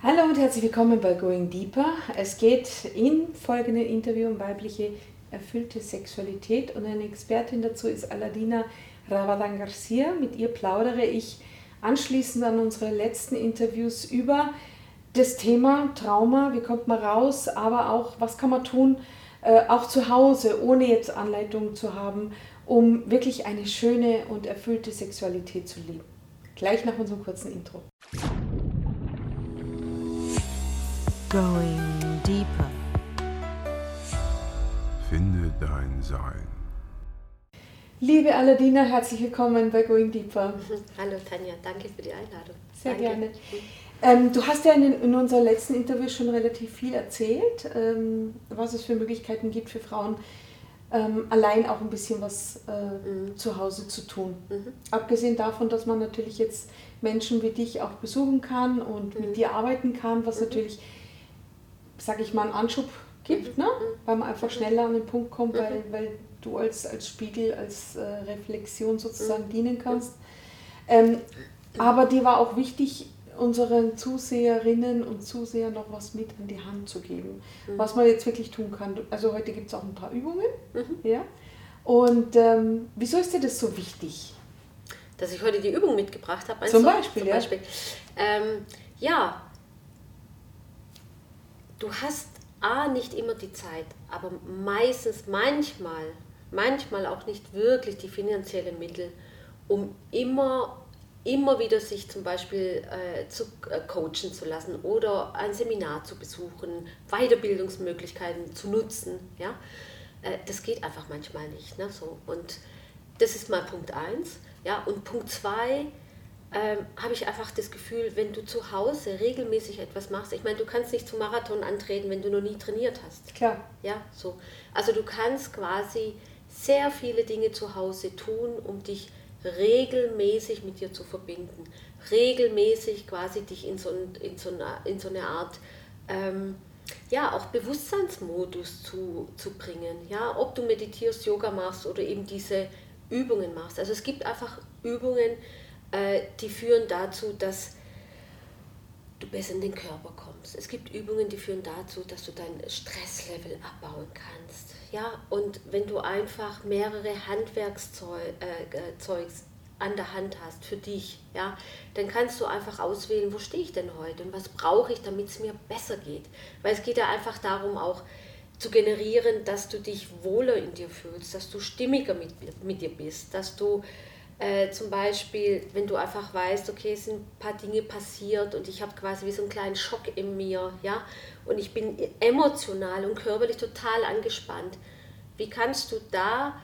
Hallo und herzlich willkommen bei Going Deeper. Es geht im folgenden Interview um weibliche erfüllte Sexualität und eine Expertin dazu ist Aladina Ravadan Garcia. Mit ihr plaudere ich anschließend an unsere letzten Interviews über das Thema Trauma, wie kommt man raus, aber auch was kann man tun, auch zu Hause, ohne jetzt Anleitungen zu haben, um wirklich eine schöne und erfüllte Sexualität zu leben. Gleich nach unserem kurzen Intro. Going Deeper. Finde dein Sein. Liebe Aladina, herzlich willkommen bei Going Deeper. Hallo Tanja, danke für die Einladung. Sehr danke. gerne. Du hast ja in unserer letzten Interview schon relativ viel erzählt, was es für Möglichkeiten gibt für Frauen, allein auch ein bisschen was zu Hause zu tun. Abgesehen davon, dass man natürlich jetzt Menschen wie dich auch besuchen kann und mit dir arbeiten kann, was natürlich, sage ich mal, einen Anschub gibt, ne? Weil man einfach schneller an den Punkt kommt, weil du als Spiegel, als Reflexion sozusagen dienen kannst. Aber dir war auch wichtig, unseren Zuseherinnen und Zusehern noch was mit an die Hand zu geben, was man jetzt wirklich tun kann. Also heute gibt es auch ein paar Übungen. Ja? Und wieso ist dir das so wichtig? Dass ich heute die Übung mitgebracht habe. Zum Beispiel, ja. Ja, du hast nicht immer die Zeit, aber meistens, manchmal auch nicht wirklich die finanziellen Mittel, um immer wieder sich zum Beispiel zu coachen zu lassen oder ein Seminar zu besuchen, Weiterbildungsmöglichkeiten zu nutzen. Ja? Das geht einfach manchmal nicht. Ne? So. Und das ist mal Punkt 1. Ja? Und Punkt 2, habe ich einfach das Gefühl, wenn du zu Hause regelmäßig etwas machst, ich meine, du kannst nicht zum Marathon antreten, wenn du noch nie trainiert hast. Klar. Ja, so. Also du kannst quasi sehr viele Dinge zu Hause tun, um dich regelmäßig mit dir zu verbinden, regelmäßig quasi dich in so eine Art auch Bewusstseinsmodus zu bringen. Ja? Ob du meditierst, Yoga machst oder eben diese Übungen machst. Also es gibt einfach Übungen, die führen dazu, dass du besser in den Körper kommst. Es gibt Übungen, die führen dazu, dass du dein Stresslevel abbauen kannst. Ja? Und wenn du einfach mehrere Handwerkszeugs an der Hand hast für dich, ja, dann kannst du einfach auswählen, wo stehe ich denn heute und was brauche ich, damit es mir besser geht. Weil es geht ja einfach darum, auch zu generieren, dass du dich wohler in dir fühlst, dass du stimmiger mit dir bist, dass du zum Beispiel, wenn du einfach weißt, okay, es sind ein paar Dinge passiert und ich habe quasi wie so einen kleinen Schock in mir, ja, und ich bin emotional und körperlich total angespannt. Wie kannst du da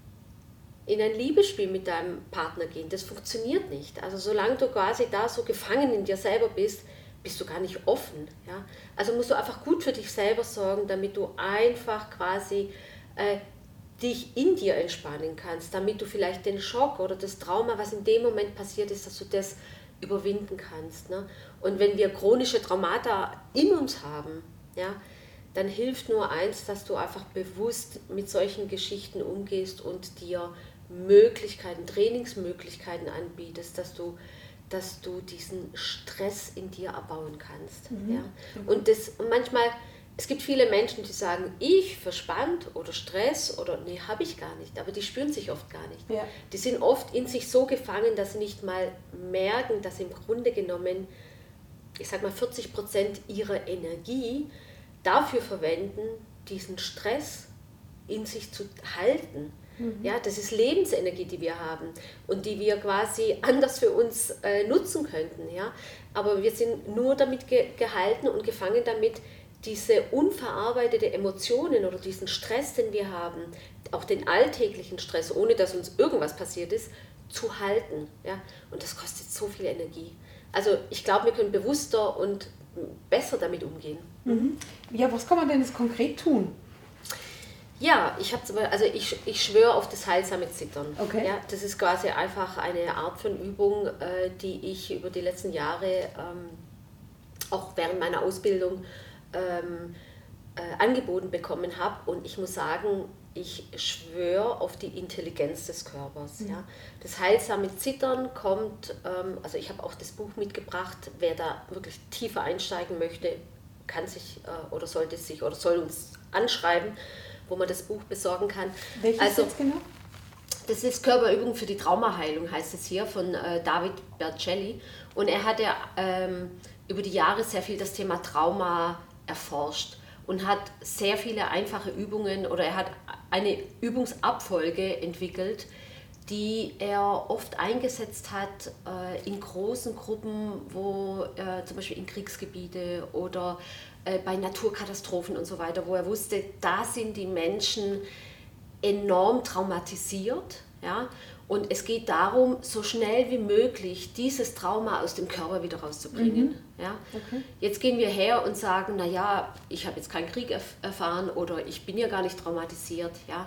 in ein Liebesspiel mit deinem Partner gehen? Das funktioniert nicht. Also solange du quasi da so gefangen in dir selber bist, bist du gar nicht offen. Ja? Also musst du einfach gut für dich selber sorgen, damit du einfach quasi dich in dir entspannen kannst, damit du vielleicht den Schock oder das Trauma, was in dem Moment passiert ist, dass du das überwinden kannst. Ne? Und wenn wir chronische Traumata in uns haben, ja, dann hilft nur eins, dass du einfach bewusst mit solchen Geschichten umgehst und dir Möglichkeiten, Trainingsmöglichkeiten anbietest, dass du diesen Stress in dir abbauen kannst. Ja? Und manchmal, es gibt viele Menschen, die sagen, ich verspannt oder Stress oder nee, habe ich gar nicht, aber die spüren sich oft gar nicht. Ja. Die sind oft in sich so gefangen, dass sie nicht mal merken, dass im Grunde genommen, ich sag mal 40% ihrer Energie dafür verwenden, diesen Stress in sich zu halten. Ja, das ist Lebensenergie, die wir haben und die wir quasi anders für uns nutzen könnten. Ja? Aber wir sind nur damit gehalten und gefangen damit, diese unverarbeitete Emotionen oder diesen Stress, den wir haben, auch den alltäglichen Stress, ohne dass uns irgendwas passiert ist, zu halten. Ja? Und das kostet so viel Energie. Also ich glaube, wir können bewusster und besser damit umgehen. Ja, was kann man denn jetzt konkret tun? Ja, ich schwöre auf das heilsame Zittern. Okay. Ja, das ist quasi einfach eine Art von Übung, die ich über die letzten Jahre auch während meiner Ausbildung angeboten bekommen habe. Und ich muss sagen, ich schwöre auf die Intelligenz des Körpers. Ja. Das heilsame Zittern kommt, also ich habe auch das Buch mitgebracht, wer da wirklich tiefer einsteigen möchte, kann sich oder sollte sich oder soll uns anschreiben, wo man das Buch besorgen kann. Welches jetzt genau? Das ist Körperübung für die Traumaheilung, heißt es hier, von David Berceli. Und er hat ja über die Jahre sehr viel das Thema Trauma erforscht und hat sehr viele einfache Übungen oder er hat eine Übungsabfolge entwickelt, die er oft eingesetzt hat in großen Gruppen, wo zum Beispiel in Kriegsgebiete oder bei Naturkatastrophen und so weiter, wo er wusste, da sind die Menschen enorm traumatisiert, ja, und es geht darum, so schnell wie möglich dieses Trauma aus dem Körper wieder rauszubringen. Ja. Okay. Jetzt gehen wir her und sagen, naja, ich habe jetzt keinen Krieg erfahren oder ich bin ja gar nicht traumatisiert. Ja.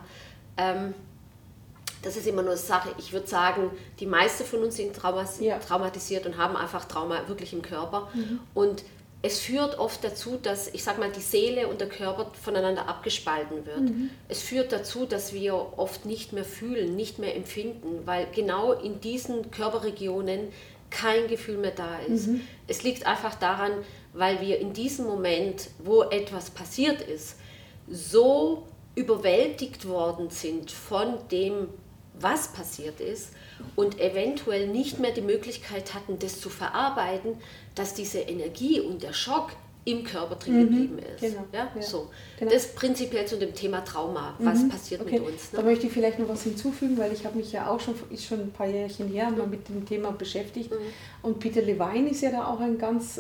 Das ist immer nur eine Sache. Ich würde sagen, die meisten von uns sind traumatisiert und haben einfach Trauma wirklich im Körper. Und es führt oft dazu, dass, ich sag mal, die Seele und der Körper voneinander abgespalten wird. Es führt dazu, dass wir oft nicht mehr fühlen, nicht mehr empfinden, weil genau in diesen Körperregionen kein Gefühl mehr da ist. Es liegt einfach daran, weil wir in diesem Moment, wo etwas passiert ist, so überwältigt worden sind von dem, was passiert ist und eventuell nicht mehr die Möglichkeit hatten, das zu verarbeiten, dass diese Energie und der Schock im Körper drin geblieben ist. Genau, ja? So. Genau. Das prinzipiell zu dem Thema Trauma. Was passiert mit uns? Ne? Da möchte ich vielleicht noch was hinzufügen, weil ich habe mich ja auch schon ein paar Jährchen her mal mit dem Thema beschäftigt. Und Peter Levine ist ja da auch ein ganz...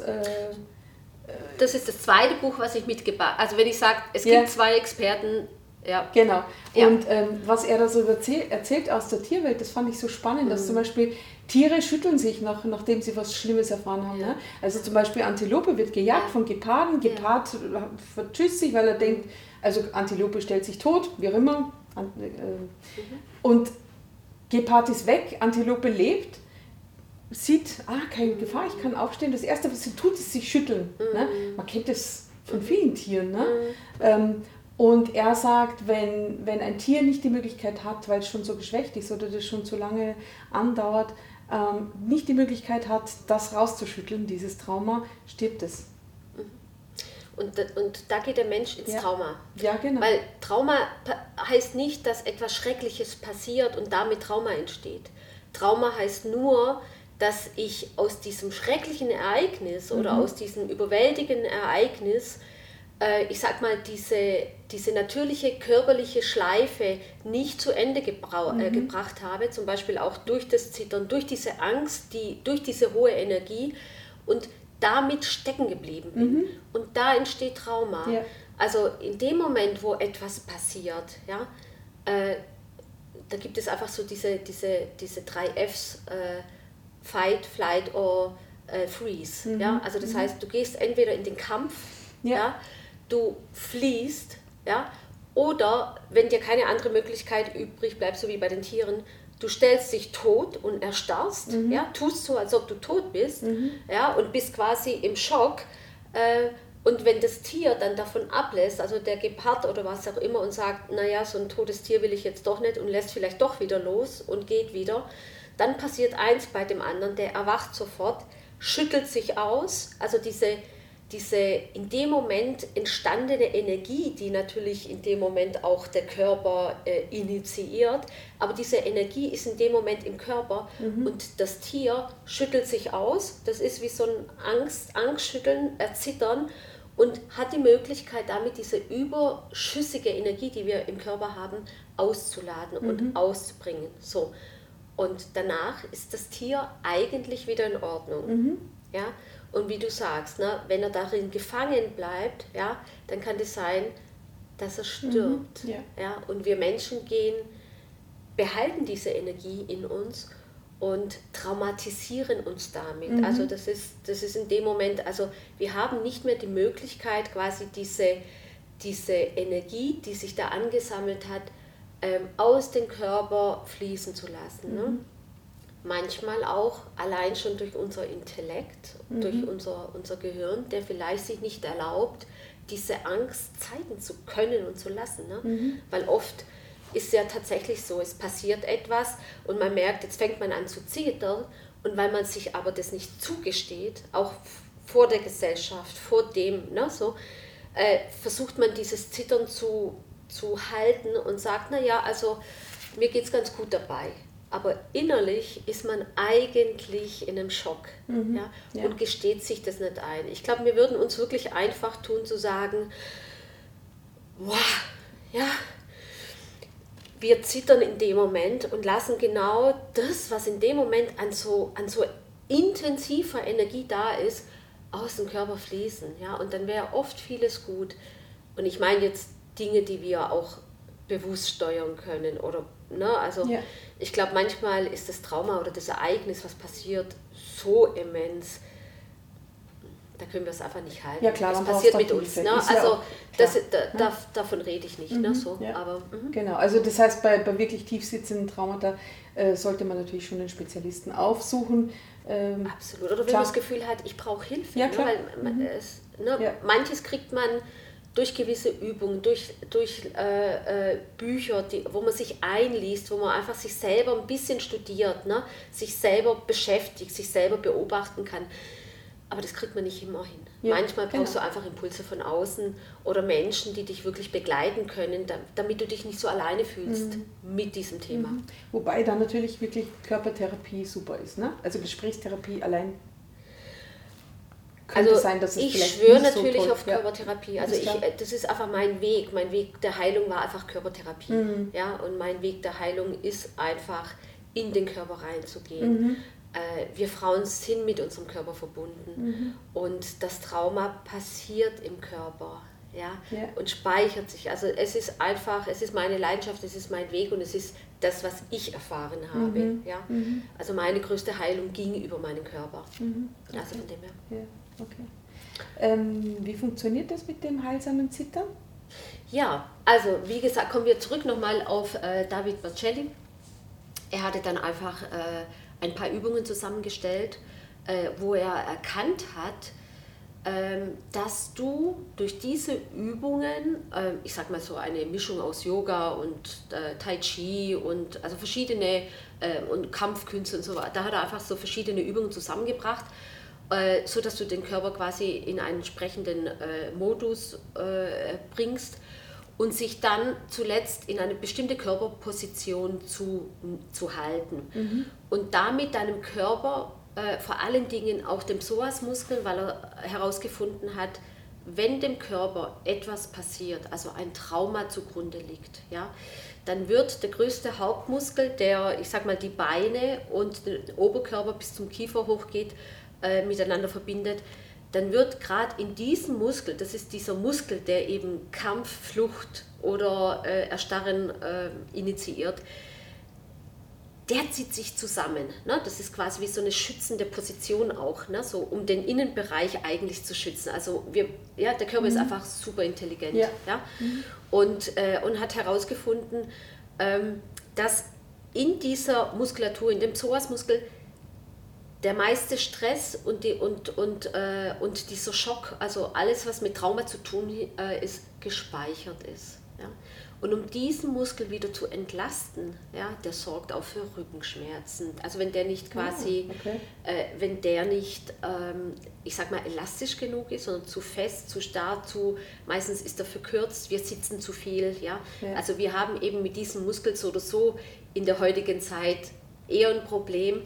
das ist das zweite Buch, was ich mitgebracht habe. Also wenn ich sage, es gibt zwei Experten... Ja. Genau. Und was er da so erzählt aus der Tierwelt, das fand ich so spannend, dass zum Beispiel Tiere schütteln sich, nachdem sie was Schlimmes erfahren haben. Ne? Also zum Beispiel Antilope wird gejagt von Geparden, Gepard vertschüsst sich, weil er denkt, also Antilope stellt sich tot, wie auch immer, und Gepard ist weg, Antilope lebt, sieht, keine Gefahr, ich kann aufstehen, das Erste, was sie tut, ist sich schütteln. Ne? Man kennt das von vielen Tieren. Ne? Und er sagt, wenn ein Tier nicht die Möglichkeit hat, weil es schon so geschwächt ist oder das schon zu lange andauert, nicht die Möglichkeit hat, das rauszuschütteln, dieses Trauma, stirbt es. Und da geht der Mensch ins Trauma. Ja, genau. Weil Trauma heißt nicht, dass etwas Schreckliches passiert und damit Trauma entsteht. Trauma heißt nur, dass ich aus diesem schrecklichen Ereignis oder aus diesem überwältigenden Ereignis ich sag mal, diese natürliche körperliche Schleife nicht zu Ende gebracht habe, zum Beispiel auch durch das Zittern, durch diese Angst, durch diese hohe Energie und damit stecken geblieben bin. Und da entsteht Trauma. Ja. Also in dem Moment, wo etwas passiert, ja, da gibt es einfach so diese 3 Fs, Fight, Flight or Freeze. Ja? Also das heißt, du gehst entweder in den Kampf, ja, du fliehst, ja, oder wenn dir keine andere Möglichkeit übrig bleibt, so wie bei den Tieren, du stellst dich tot und erstarrst, ja, tust so, als ob du tot bist, ja, und bist quasi im Schock. Und wenn das Tier dann davon ablässt, also der Gepard oder was auch immer, und sagt, naja, so ein totes Tier will ich jetzt doch nicht und lässt vielleicht doch wieder los und geht wieder, dann passiert eins bei dem anderen, der erwacht sofort, schüttelt sich aus, also diese in dem Moment entstandene Energie, die natürlich in dem Moment auch der Körper initiiert, aber diese Energie ist in dem Moment im Körper und das Tier schüttelt sich aus, das ist wie so ein Angstschütteln, Erzittern und hat die Möglichkeit damit diese überschüssige Energie, die wir im Körper haben, auszuladen und auszubringen. So. Und danach ist das Tier eigentlich wieder in Ordnung. Ja? Und wie du sagst, ne, wenn er darin gefangen bleibt, ja, dann kann es sein, dass er stirbt. Ja? Und wir Menschen behalten diese Energie in uns und traumatisieren uns damit. Also das ist in dem Moment, also wir haben nicht mehr die Möglichkeit, quasi diese Energie, die sich da angesammelt hat, aus dem Körper fließen zu lassen. Ne? manchmal auch allein schon durch unser Intellekt, durch unser Gehirn, der vielleicht sich nicht erlaubt, diese Angst zeigen zu können und zu lassen. Ne? Weil oft ist ja tatsächlich so, es passiert etwas und man merkt, jetzt fängt man an zu zittern, und weil man sich aber das nicht zugesteht, auch vor der Gesellschaft, vor dem, ne, so, versucht man dieses Zittern zu halten und sagt, naja, also mir geht es ganz gut dabei. Aber innerlich ist man eigentlich in einem Schock, und gesteht sich das nicht ein. Ich glaube, wir würden uns wirklich einfach tun zu sagen, wow, ja, wir zittern in dem Moment und lassen genau das, was in dem Moment an so intensiver Energie da ist, aus dem Körper fließen. Ja? Und dann wäre oft vieles gut. Und ich meine jetzt Dinge, die wir auch bewusst steuern können. Oder, ne? Also ich glaube, manchmal ist das Trauma oder das Ereignis, was passiert, so immens, da können wir es einfach nicht halten. Ja, klar, das passiert mit uns. Ne? Also davon rede ich nicht. Ne? So, aber, genau, also das heißt, bei wirklich tief sitzenden Traumata sollte man natürlich schon einen Spezialisten aufsuchen. Absolut. Oder wenn man das Gefühl hat, ich brauche Hilfe. Ja, klar. Ne? Weil manches kriegt man durch gewisse Übungen, durch Bücher, wo man sich einliest, wo man einfach sich selber ein bisschen studiert, ne? Sich selber beschäftigt, sich selber beobachten kann. Aber das kriegt man nicht immer hin. Ja, manchmal brauchst du einfach Impulse von außen oder Menschen, die dich wirklich begleiten können, damit du dich nicht so alleine fühlst mit diesem Thema. Wobei dann natürlich wirklich Körpertherapie super ist. Ne? Also Gesprächstherapie allein könnte sein, dass es vielleicht ich schwöre nicht natürlich so toll auf Körpertherapie. Also das ist einfach mein Weg. Mein Weg der Heilung war einfach Körpertherapie. Ja? Und mein Weg der Heilung ist einfach, in den Körper reinzugehen. Wir Frauen sind mit unserem Körper verbunden und das Trauma passiert im Körper, und speichert sich. Also es ist einfach, es ist meine Leidenschaft, es ist mein Weg und es ist das, was ich erfahren habe. Also meine größte Heilung ging über meinen Körper. Okay. Also von dem her. Ja, okay. Wie funktioniert das mit dem heilsamen Zittern? Ja, also wie gesagt, kommen wir zurück nochmal auf David Berceli. Er hatte dann einfach ein paar Übungen zusammengestellt, wo er erkannt hat, dass du durch diese Übungen, ich sag mal so eine Mischung aus Yoga und Tai Chi und also verschiedene und Kampfkünste und so weiter, da hat er einfach so verschiedene Übungen zusammengebracht, so dass du den Körper quasi in einen entsprechenden Modus bringst und sich dann zuletzt in eine bestimmte Körperposition zu halten. Und damit deinem Körper, vor allen Dingen auch dem Psoasmuskel, weil er herausgefunden hat, wenn dem Körper etwas passiert, also ein Trauma zugrunde liegt, dann wird der größte Hauptmuskel, der, ich sag mal, die Beine und den Oberkörper bis zum Kiefer hochgeht, miteinander verbindet, dann wird gerade in diesem Muskel, das ist dieser Muskel, der eben Kampf, Flucht oder Erstarren initiiert, der zieht sich zusammen. Ne? Das ist quasi wie so eine schützende Position auch, ne? So, um den Innenbereich eigentlich zu schützen. Also der Körper ist einfach super intelligent. Und hat herausgefunden, dass in dieser Muskulatur, in dem Psoasmuskel, der meiste Stress und dieser Schock, also alles, was mit Trauma zu tun ist, gespeichert ist. Ja? Und um diesen Muskel wieder zu entlasten, der sorgt auch für Rückenschmerzen. Also wenn der nicht quasi, wenn der nicht, ich sag mal, elastisch genug ist, sondern zu fest, zu starr, meistens ist er verkürzt, wir sitzen zu viel. Also wir haben eben mit diesem Muskel so oder so in der heutigen Zeit eher ein Problem.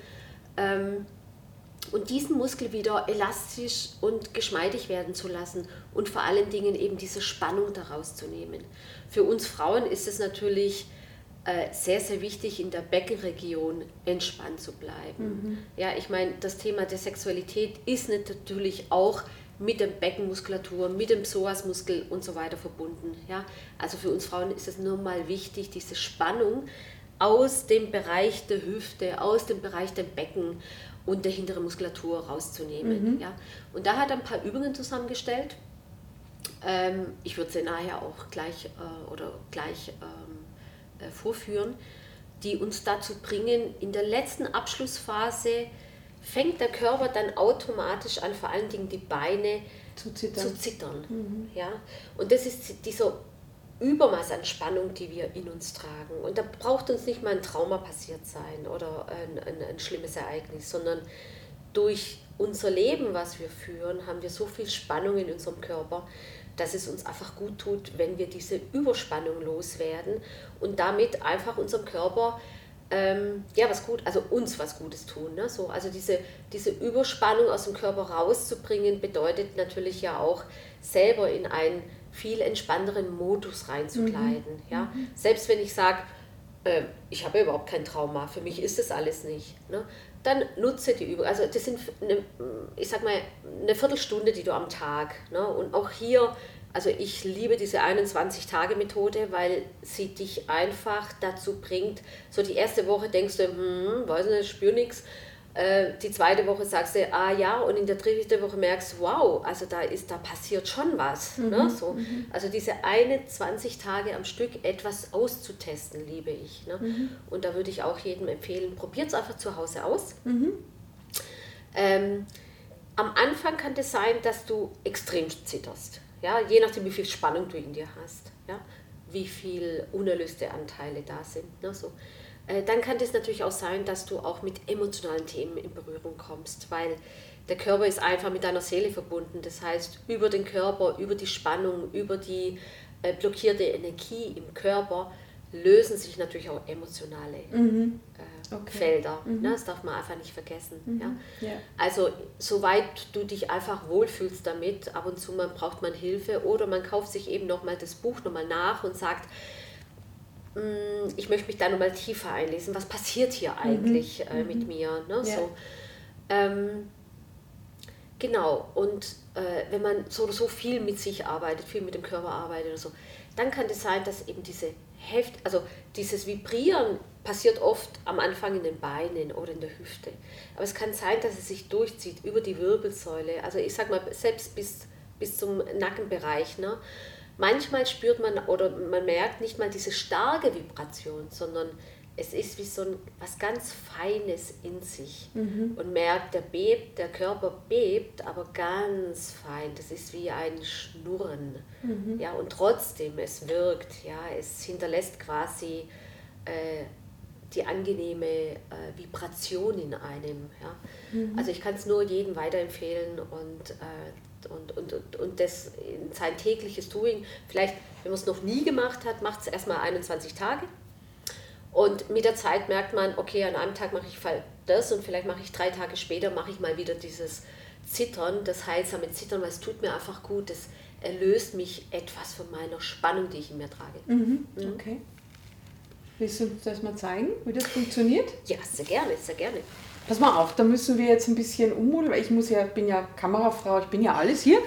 Und diesen Muskel wieder elastisch und geschmeidig werden zu lassen und vor allen Dingen eben diese Spannung daraus zu nehmen. Für uns Frauen ist es natürlich sehr, sehr wichtig, in der Beckenregion entspannt zu bleiben. Ja, ich meine, das Thema der Sexualität ist natürlich auch mit der Beckenmuskulatur, mit dem Psoasmuskel und so weiter verbunden. Ja? Also für uns Frauen ist es nur mal wichtig, diese Spannung aus dem Bereich der Hüfte, aus dem Bereich der Becken und der hinteren Muskulatur rauszunehmen. Ja? Und da hat er ein paar Übungen zusammengestellt. Ich würde sie nachher auch gleich vorführen. die uns dazu bringen, in der letzten Abschlussphase fängt der Körper dann automatisch an, vor allen Dingen die Beine zu zittern. Ja? Und das ist dieser Übermaß an Spannung, die wir in uns tragen. Und da braucht uns nicht mal ein Trauma passiert sein oder ein schlimmes Ereignis, sondern durch unser Leben, was wir führen, haben wir so viel Spannung in unserem Körper, dass es uns einfach gut tut, wenn wir diese Überspannung loswerden und damit einfach unserem Körper uns was Gutes tun. Ne? So, also diese Überspannung aus dem Körper rauszubringen, bedeutet natürlich ja auch, selber in einen viel entspannteren Modus reinzugleiten. Ja? Selbst wenn ich sage, ich habe ja überhaupt kein Trauma, für mich ist das alles nicht. Ne? Dann nutze die Übung. Also das sind, eine Viertelstunde, die du am Tag. Ne? Und auch hier, also ich liebe diese 21-Tage-Methode, weil sie dich einfach dazu bringt, so die erste Woche denkst du, weiß nicht, spür nichts. Die zweite Woche sagst du, ja, und in der dritten Woche merkst du, wow, also da passiert schon was. Ne? So. Also diese 21 Tage am Stück etwas auszutesten, liebe ich. Ne? Und da würde ich auch jedem empfehlen, probiert es einfach zu Hause aus. Am Anfang kann es sein, dass du extrem zitterst. Ja? Je nachdem, wie viel Spannung du in dir hast. Ja? Wie viel unerlöste Anteile da sind. Ne? So. Dann kann es natürlich auch sein, dass du auch mit emotionalen Themen in Berührung kommst, weil der Körper ist einfach mit deiner Seele verbunden. Das heißt, über den Körper, über die Spannung, über die blockierte Energie im Körper lösen sich natürlich auch emotionale Felder. Ne? Das darf man einfach nicht vergessen. Ja? Also, soweit du dich einfach wohlfühlst damit, ab und zu braucht man Hilfe oder man kauft sich eben nochmal das Buch nochmal nach und sagt, ich möchte mich da nochmal tiefer einlesen. Was passiert hier eigentlich mit mir? Ne? Ja. So, genau. Und wenn man so viel mit sich arbeitet, viel mit dem Körper arbeitet oder so, dann kann es sein, dass eben dieses Vibrieren passiert oft am Anfang in den Beinen oder in der Hüfte. Aber es kann sein, dass es sich durchzieht über die Wirbelsäule. Also ich sag mal, selbst bis zum Nackenbereich. Ne? Manchmal spürt man oder man merkt nicht mal diese starke Vibration, sondern es ist wie was ganz Feines in sich und merkt, der Körper bebt, aber ganz fein. Das ist wie ein Schnurren. Ja, und trotzdem, es wirkt, ja, es hinterlässt quasi die angenehme Vibration in einem. Ja. Also ich kann es nur jedem weiterempfehlen und das in sein tägliches Doing, vielleicht, wenn man es noch nie gemacht hat, macht es erstmal 21 Tage und mit der Zeit merkt man, okay, an einem Tag mache ich das und vielleicht mache ich 3 Tage später, mache ich mal wieder dieses Zittern, das heilsame Zittern, weil es tut mir einfach gut, das erlöst mich etwas von meiner Spannung, die ich in mir trage. Okay. Willst du uns das mal zeigen, wie das funktioniert? Ja, sehr gerne, sehr gerne. Pass mal auf, da müssen wir jetzt ein bisschen ummodeln, weil bin ja Kamerafrau, ich bin ja alles hier.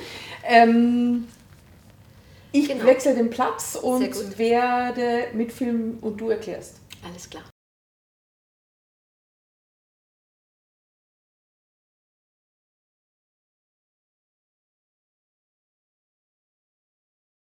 Ich wechsle den Platz und werde mitfilmen und du erklärst. Alles klar.